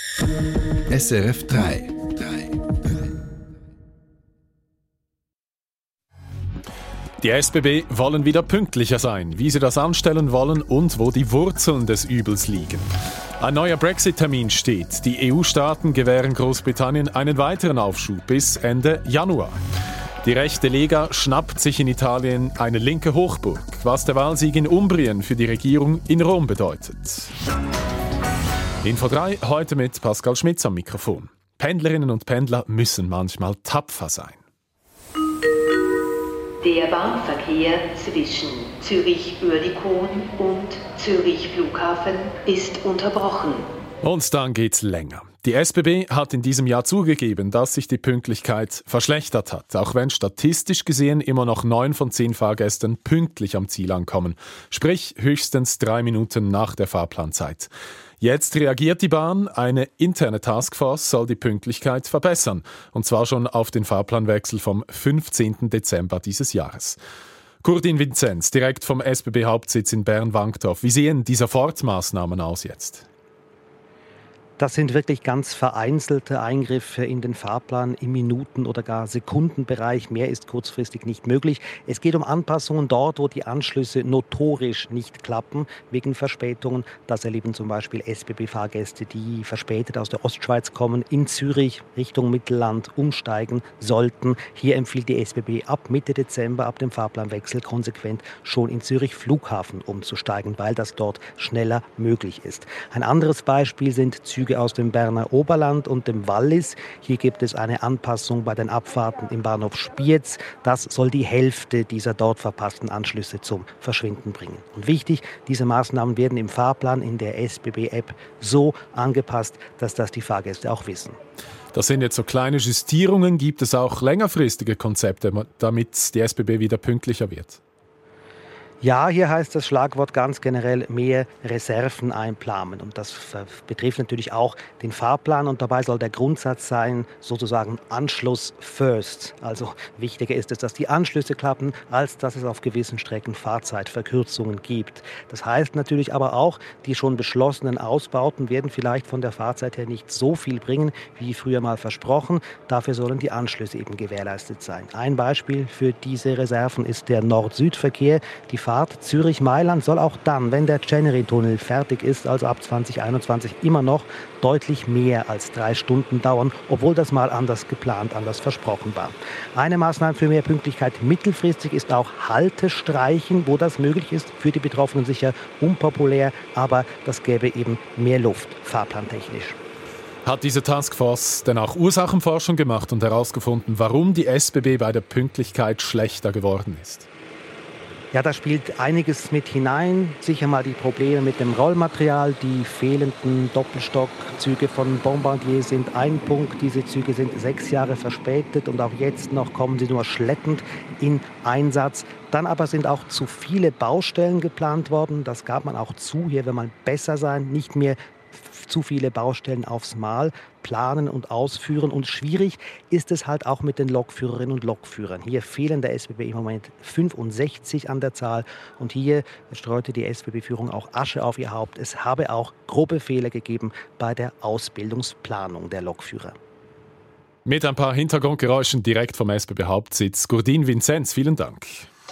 SRF 3. Die SBB wollen wieder pünktlicher sein, wie sie das anstellen wollen und wo die Wurzeln des Übels liegen. Ein neuer Brexit-Termin steht. Die EU-Staaten gewähren Großbritannien einen weiteren Aufschub bis Ende Januar. Die rechte Lega schnappt sich in Italien eine linke Hochburg, was der Wahlsieg in Umbrien für die Regierung in Rom bedeutet. Info 3, heute mit Pascal Schmitz am Mikrofon. Pendlerinnen und Pendler müssen manchmal tapfer sein. Der Bahnverkehr zwischen Zürich-Oerdikon und Zürich-Flughafen ist unterbrochen. Und dann geht's länger. Die SBB hat in diesem Jahr zugegeben, dass sich die Pünktlichkeit verschlechtert hat, auch wenn statistisch gesehen immer noch 9 von 10 Fahrgästen pünktlich am Ziel ankommen, sprich höchstens 3 Minuten nach der Fahrplanzeit. Jetzt reagiert die Bahn, eine interne Taskforce soll die Pünktlichkeit verbessern, und zwar schon auf den Fahrplanwechsel vom 15. Dezember dieses Jahres. Gurdin Vinzenz, direkt vom SBB-Hauptsitz in Bern-Wankdorf. Wie sehen die Sofortmaßnahmen aus jetzt? Das sind wirklich ganz vereinzelte Eingriffe in den Fahrplan im Minuten- oder gar Sekundenbereich. Mehr ist kurzfristig nicht möglich. Es geht um Anpassungen dort, wo die Anschlüsse notorisch nicht klappen, wegen Verspätungen. Das erleben zum Beispiel SBB-Fahrgäste, die verspätet aus der Ostschweiz kommen, in Zürich Richtung Mittelland umsteigen sollten. Hier empfiehlt die SBB ab Mitte Dezember, ab dem Fahrplanwechsel konsequent schon in Zürich Flughafen umzusteigen, weil das dort schneller möglich ist. Ein anderes Beispiel sind Züge aus dem Berner Oberland und dem Wallis. Hier gibt es eine Anpassung bei den Abfahrten im Bahnhof Spiez. Das soll die Hälfte dieser dort verpassten Anschlüsse zum Verschwinden bringen. Und wichtig, diese Maßnahmen werden im Fahrplan in der SBB-App so angepasst, dass das die Fahrgäste auch wissen. Das sind jetzt so kleine Justierungen. Gibt es auch längerfristige Konzepte, damit die SBB wieder pünktlicher wird? Ja, hier heißt das Schlagwort ganz generell mehr Reserven einplanen. Und das betrifft natürlich auch den Fahrplan. Und dabei soll der Grundsatz sein, sozusagen Anschluss first. Also wichtiger ist es, dass die Anschlüsse klappen, als dass es auf gewissen Strecken Fahrzeitverkürzungen gibt. Das heißt natürlich aber auch, die schon beschlossenen Ausbauten werden vielleicht von der Fahrzeit her nicht so viel bringen, wie früher mal versprochen. Dafür sollen die Anschlüsse eben gewährleistet sein. Ein Beispiel für diese Reserven ist der Nord-Süd-Verkehr. Die Fahrt Zürich-Mailand soll auch dann, wenn der Chenery-Tunnel fertig ist, also ab 2021, immer noch deutlich mehr als 3 Stunden dauern, obwohl das mal anders geplant, anders versprochen war. Eine Maßnahme für mehr Pünktlichkeit mittelfristig ist auch Halte streichen, wo das möglich ist. Für die Betroffenen sicher unpopulär, aber das gäbe eben mehr Luft, fahrplantechnisch. Hat diese Taskforce denn auch Ursachenforschung gemacht und herausgefunden, warum die SBB bei der Pünktlichkeit schlechter geworden ist? Ja, da spielt einiges mit hinein. Sicher mal die Probleme mit dem Rollmaterial. Die fehlenden Doppelstockzüge von Bombardier sind ein Punkt. Diese Züge sind 6 Jahre verspätet und auch jetzt noch kommen sie nur schleppend in Einsatz. Dann aber sind auch zu viele Baustellen geplant worden. Das gab man auch zu. Hier will man besser sein, nicht mehr zu viele Baustellen aufs Mal planen und ausführen. Und schwierig ist es halt auch mit den Lokführerinnen und Lokführern. Hier fehlen der SBB im Moment 65 an der Zahl. Und hier streute die SBB-Führung auch Asche auf ihr Haupt. Es habe auch grobe Fehler gegeben bei der Ausbildungsplanung der Lokführer. Mit ein paar Hintergrundgeräuschen direkt vom SBB-Hauptsitz. Gurdin Vinzenz, vielen Dank.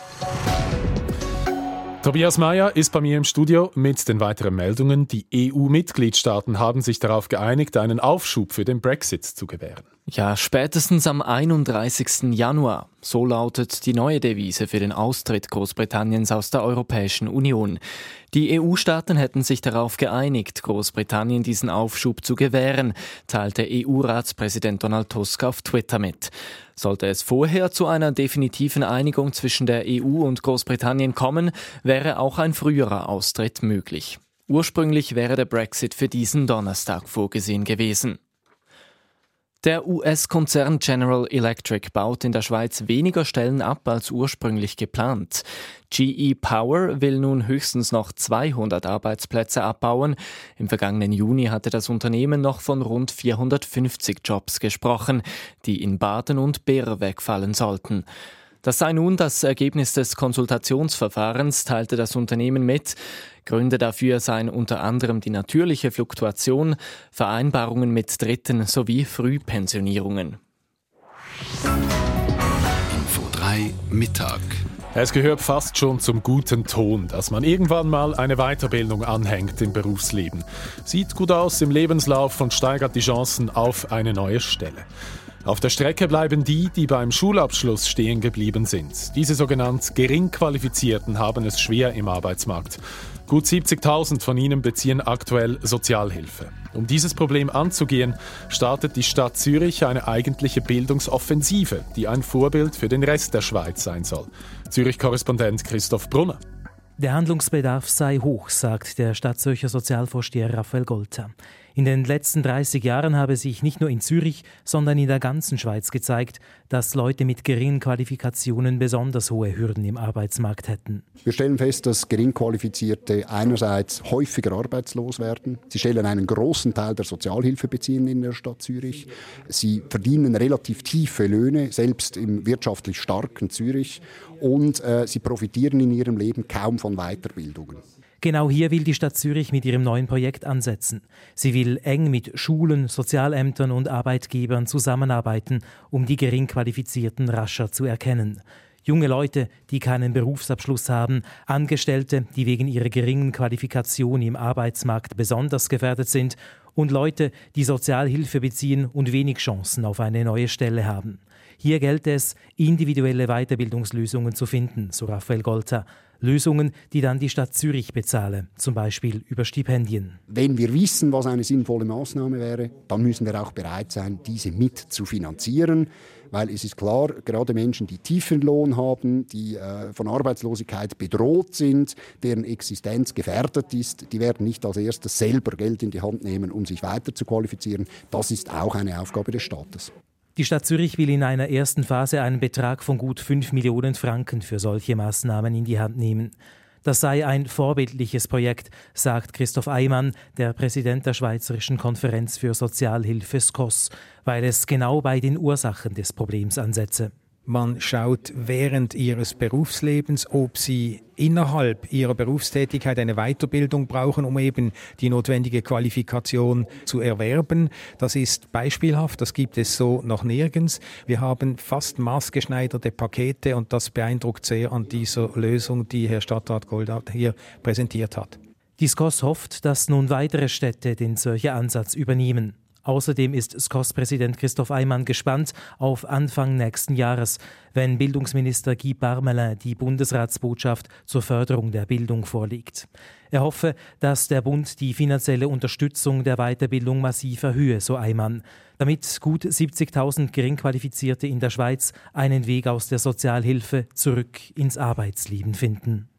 Tobias Meyer ist bei mir im Studio mit den weiteren Meldungen. Die EU-Mitgliedstaaten haben sich darauf geeinigt, einen Aufschub für den Brexit zu gewähren. Ja, spätestens am 31. Januar. So lautet die neue Devise für den Austritt Großbritanniens aus der Europäischen Union. Die EU-Staaten hätten sich darauf geeinigt, Großbritannien diesen Aufschub zu gewähren, teilte EU-Ratspräsident Donald Tusk auf Twitter mit. Sollte es vorher zu einer definitiven Einigung zwischen der EU und Großbritannien kommen, wäre auch ein früherer Austritt möglich. Ursprünglich wäre der Brexit für diesen Donnerstag vorgesehen gewesen. Der US-Konzern General Electric baut in der Schweiz weniger Stellen ab als ursprünglich geplant. GE Power will nun höchstens noch 200 Arbeitsplätze abbauen. Im vergangenen Juni hatte das Unternehmen noch von rund 450 Jobs gesprochen, die in Baden und Ber wegfallen sollten. Das sei nun das Ergebnis des Konsultationsverfahrens, teilte das Unternehmen mit. Gründe dafür seien unter anderem die natürliche Fluktuation, Vereinbarungen mit Dritten sowie Frühpensionierungen. Info 3 Mittag. Es gehört fast schon zum guten Ton, dass man irgendwann mal eine Weiterbildung anhängt im Berufsleben. Sieht gut aus im Lebenslauf und steigert die Chancen auf eine neue Stelle. Auf der Strecke bleiben die, die beim Schulabschluss stehen geblieben sind. Diese sogenannten Geringqualifizierten haben es schwer im Arbeitsmarkt. Gut 70.000 von ihnen beziehen aktuell Sozialhilfe. Um dieses Problem anzugehen, startet die Stadt Zürich eine eigentliche Bildungsoffensive, die ein Vorbild für den Rest der Schweiz sein soll. Zürich-Korrespondent Christoph Brunner. Der Handlungsbedarf sei hoch, sagt der Stadtzürcher Sozialvorsteher Raphael Golter. In den letzten 30 Jahren habe sich nicht nur in Zürich, sondern in der ganzen Schweiz gezeigt, dass Leute mit geringen Qualifikationen besonders hohe Hürden im Arbeitsmarkt hätten. Wir stellen fest, dass Geringqualifizierte einerseits häufiger arbeitslos werden. Sie stellen einen großen Teil der Sozialhilfebeziehenden in der Stadt Zürich. Sie verdienen relativ tiefe Löhne, selbst im wirtschaftlich starken Zürich. Und sie profitieren in ihrem Leben kaum von Weiterbildungen. Genau hier will die Stadt Zürich mit ihrem neuen Projekt ansetzen. Sie will eng mit Schulen, Sozialämtern und Arbeitgebern zusammenarbeiten, um die Geringqualifizierten rascher zu erkennen. Junge Leute, die keinen Berufsabschluss haben, Angestellte, die wegen ihrer geringen Qualifikation im Arbeitsmarkt besonders gefährdet sind und Leute, die Sozialhilfe beziehen und wenig Chancen auf eine neue Stelle haben. Hier gelte es, individuelle Weiterbildungslösungen zu finden, so Raphael Golter. Lösungen, die dann die Stadt Zürich bezahle, zum Beispiel über Stipendien. Wenn wir wissen, was eine sinnvolle Maßnahme wäre, dann müssen wir auch bereit sein, diese mit zu finanzieren. Weil es ist klar, gerade Menschen, die tiefen Lohn haben, die von Arbeitslosigkeit bedroht sind, deren Existenz gefährdet ist, die werden nicht als erstes selber Geld in die Hand nehmen, um sich weiter zu qualifizieren. Das ist auch eine Aufgabe des Staates. Die Stadt Zürich will in einer ersten Phase einen Betrag von gut 5 Millionen Franken für solche Maßnahmen in die Hand nehmen. Das sei ein vorbildliches Projekt, sagt Christoph Eymann, der Präsident der Schweizerischen Konferenz für Sozialhilfe SKOS, weil es genau bei den Ursachen des Problems ansetze. Man schaut während ihres Berufslebens, ob sie innerhalb ihrer Berufstätigkeit eine Weiterbildung brauchen, um eben die notwendige Qualifikation zu erwerben. Das ist beispielhaft, das gibt es so noch nirgends. Wir haben fast maßgeschneiderte Pakete und das beeindruckt sehr an dieser Lösung, die Herr Stadtrat Goldath hier präsentiert hat. Die SKOS hofft, dass nun weitere Städte den solchen Ansatz übernehmen. Außerdem ist SKOS-Präsident Christoph Eymann gespannt auf Anfang nächsten Jahres, wenn Bildungsminister Guy Parmelin die Bundesratsbotschaft zur Förderung der Bildung vorlegt. Er hoffe, dass der Bund die finanzielle Unterstützung der Weiterbildung massiv erhöhe, so Eymann, damit gut 70.000 Geringqualifizierte in der Schweiz einen Weg aus der Sozialhilfe zurück ins Arbeitsleben finden.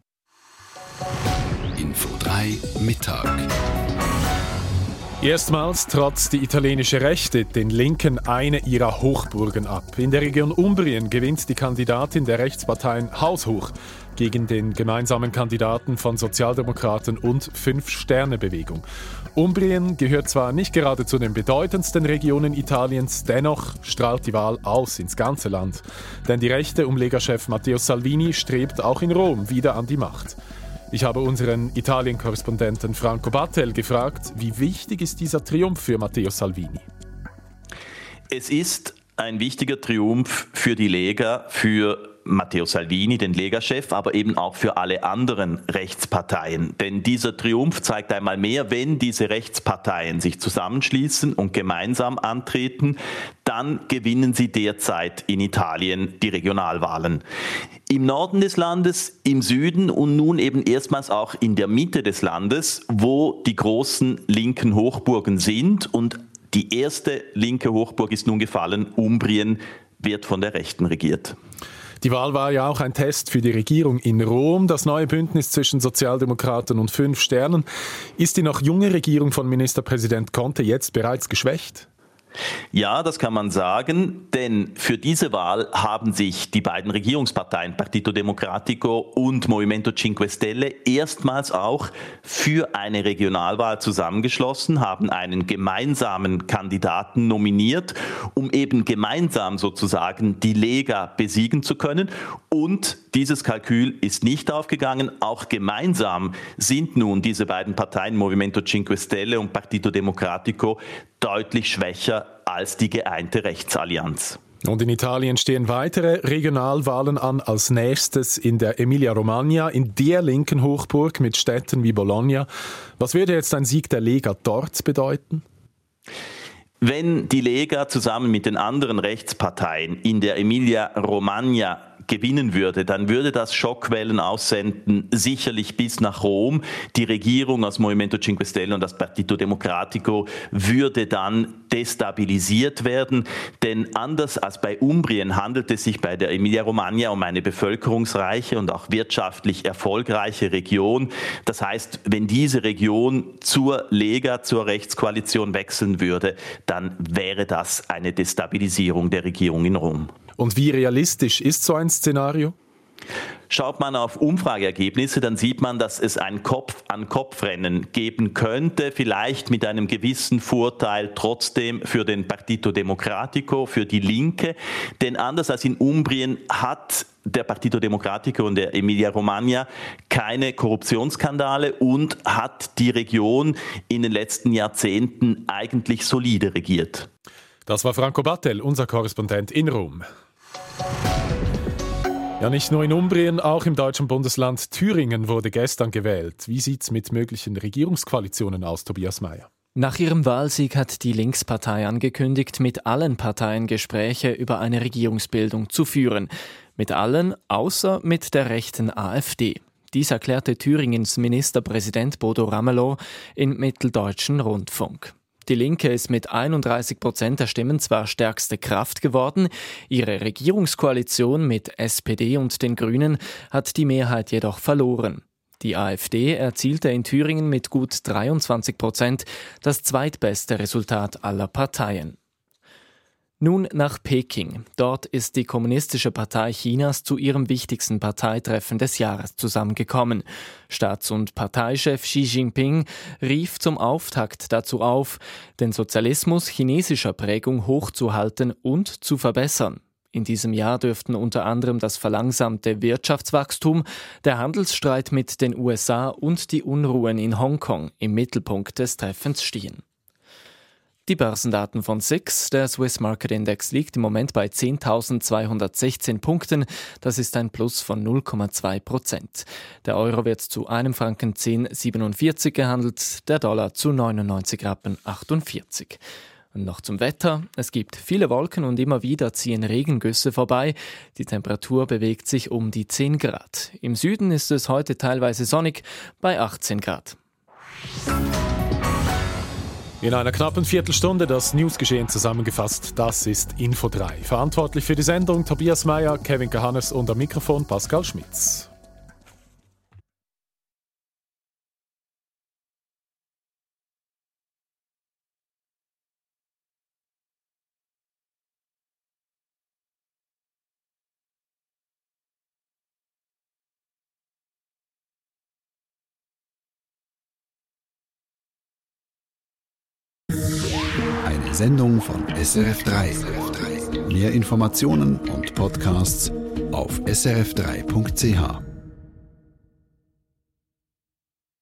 Info 3 Mittag. Erstmals trotz die italienische Rechte den Linken eine ihrer Hochburgen ab. In der Region Umbrien gewinnt die Kandidatin der Rechtsparteien haushoch gegen den gemeinsamen Kandidaten von Sozialdemokraten und Fünf-Sterne-Bewegung. Umbrien gehört zwar nicht gerade zu den bedeutendsten Regionen Italiens, dennoch strahlt die Wahl aus ins ganze Land. Denn die Rechte um Lega-Chef Matteo Salvini strebt auch in Rom wieder an die Macht. Ich habe unseren Italien-Korrespondenten Franco Battel gefragt, wie wichtig ist dieser Triumph für Matteo Salvini? Es ist ein wichtiger Triumph für die Lega, für Matteo Salvini, den Lega-Chef, aber eben auch für alle anderen Rechtsparteien. Denn dieser Triumph zeigt einmal mehr, wenn diese Rechtsparteien sich zusammenschließen und gemeinsam antreten, dann gewinnen sie derzeit in Italien die Regionalwahlen. Im Norden des Landes, im Süden und nun eben erstmals auch in der Mitte des Landes, wo die großen linken Hochburgen sind. Und die erste linke Hochburg ist nun gefallen. Umbrien wird von der Rechten regiert. Die Wahl war ja auch ein Test für die Regierung in Rom. Das neue Bündnis zwischen Sozialdemokraten und Fünf Sternen. Ist die noch junge Regierung von Ministerpräsident Conte jetzt bereits geschwächt? Ja, das kann man sagen, denn für diese Wahl haben sich die beiden Regierungsparteien Partito Democratico und Movimento Cinque Stelle erstmals auch für eine Regionalwahl zusammengeschlossen, haben einen gemeinsamen Kandidaten nominiert, um eben gemeinsam sozusagen die Lega besiegen zu können. Und dieses Kalkül ist nicht aufgegangen. Auch gemeinsam sind nun diese beiden Parteien, Movimento Cinque Stelle und Partito Democratico, deutlich schwächer als die geeinte Rechtsallianz. Und in Italien stehen weitere Regionalwahlen an, als nächstes in der Emilia-Romagna, in der linken Hochburg mit Städten wie Bologna. Was würde jetzt ein Sieg der Lega dort bedeuten? Wenn die Lega zusammen mit den anderen Rechtsparteien in der Emilia-Romagna gewinnen würde, dann würde das Schockwellen aussenden, sicherlich bis nach Rom. Die Regierung aus Movimento Cinque Stelle und das Partito Democratico würde dann destabilisiert werden, denn anders als bei Umbrien handelt es sich bei der Emilia-Romagna um eine bevölkerungsreiche und auch wirtschaftlich erfolgreiche Region. Das heißt, wenn diese Region zur Lega, zur Rechtskoalition wechseln würde, dann wäre das eine Destabilisierung der Regierung in Rom. Und wie realistisch ist so ein Szenario? Schaut man auf Umfrageergebnisse, dann sieht man, dass es ein Kopf-an-Kopf-Rennen geben könnte, vielleicht mit einem gewissen Vorteil trotzdem für den Partito Democratico, für die Linke. Denn anders als in Umbrien hat der Partito Democratico und der Emilia-Romagna keine Korruptionsskandale und hat die Region in den letzten Jahrzehnten eigentlich solide regiert. Das war Franco Battel, unser Korrespondent in Rom. Ja, nicht nur in Umbrien, auch im deutschen Bundesland Thüringen wurde gestern gewählt. Wie sieht's mit möglichen Regierungskoalitionen aus, Tobias Meyer? Nach ihrem Wahlsieg hat die Linkspartei angekündigt, mit allen Parteien Gespräche über eine Regierungsbildung zu führen. Mit allen, außer mit der rechten AfD. Dies erklärte Thüringens Ministerpräsident Bodo Ramelow im Mitteldeutschen Rundfunk. Die Linke ist mit 31% der Stimmen zwar stärkste Kraft geworden, ihre Regierungskoalition mit SPD und den Grünen hat die Mehrheit jedoch verloren. Die AfD erzielte in Thüringen mit gut 23% das zweitbeste Resultat aller Parteien. Nun nach Peking. Dort ist die Kommunistische Partei Chinas zu ihrem wichtigsten Parteitreffen des Jahres zusammengekommen. Staats- und Parteichef Xi Jinping rief zum Auftakt dazu auf, den Sozialismus chinesischer Prägung hochzuhalten und zu verbessern. In diesem Jahr dürften unter anderem das verlangsamte Wirtschaftswachstum, der Handelsstreit mit den USA und die Unruhen in Hongkong im Mittelpunkt des Treffens stehen. Die Börsendaten von SIX, der Swiss Market Index, liegt im Moment bei 10.216 Punkten. Das ist ein Plus von 0,2%. Der Euro wird zu einem Franken 10,47 gehandelt, der Dollar zu 99,48 Rappen. Und noch zum Wetter. Es gibt viele Wolken und immer wieder ziehen Regengüsse vorbei. Die Temperatur bewegt sich um die 10 Grad. Im Süden ist es heute teilweise sonnig bei 18 Grad. In einer knappen Viertelstunde das Newsgeschehen zusammengefasst. Das ist Info 3. Verantwortlich für die Sendung Tobias Meyer, Kevin Kahannes und am Mikrofon Pascal Schmitz. Eine Sendung von SRF3. Mehr Informationen und Podcasts auf srf3.ch.